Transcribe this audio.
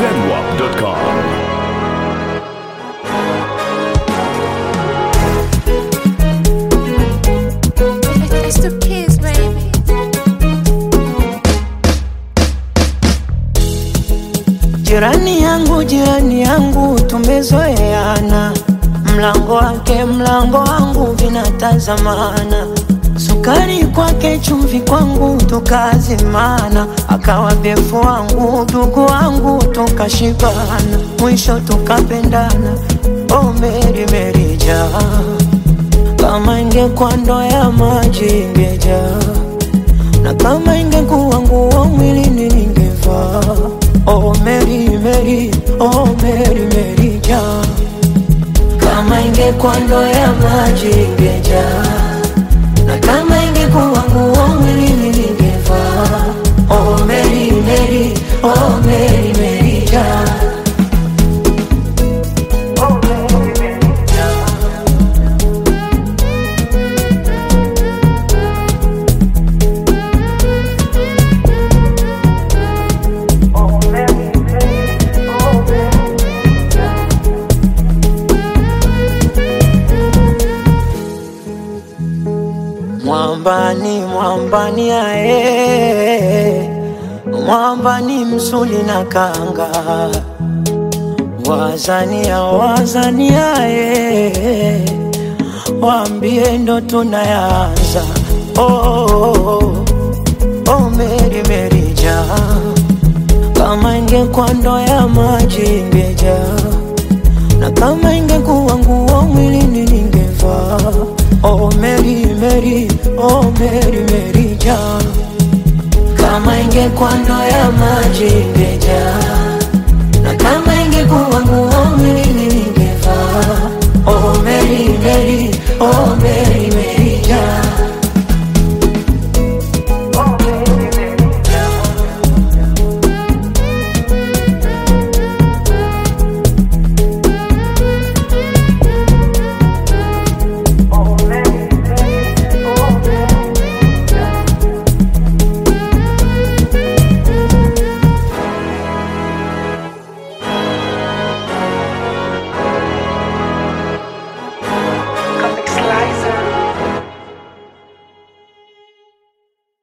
zedwap.com. It's the kids, baby. Jirani yangu tumezoeana, mlango wake mlango wangu vinatazamana, sukari kwake chumvi kwangu tukazimana, akawa befu wangu ndugu wangu tukashibana, mwisho tukapendana. Oh Mary Mary ja, kama ingekuwa ndoo ya maji ingejaa, na kama ingekuwa nguo mwilini ningevaa. Oh Mary Mary, oh Mary Mary ja, kama ingekuwa ndoo ya maji ingejaa, na kama ingekuwa nguo mwilini ningevaa. Oh Mary Mary, oh Mary Mary ja, oh Mary Mary ja. Mwambani ae, mwambani msuli na kanga, wazani ae, waambie ndo tunayanza. Oh Mary Mary ja, kama ingekuwa ndoo ya maji ingejaa, na kama ingekuwa nguo mwilini ningevaa. Oh Mary Mary, oh Mary Mary ja, kama ingekuwa ndoo ya maji ingejaa, na kama ingekuwa nguo mwilini ningevaa. Oh Mary Mary, oh Mary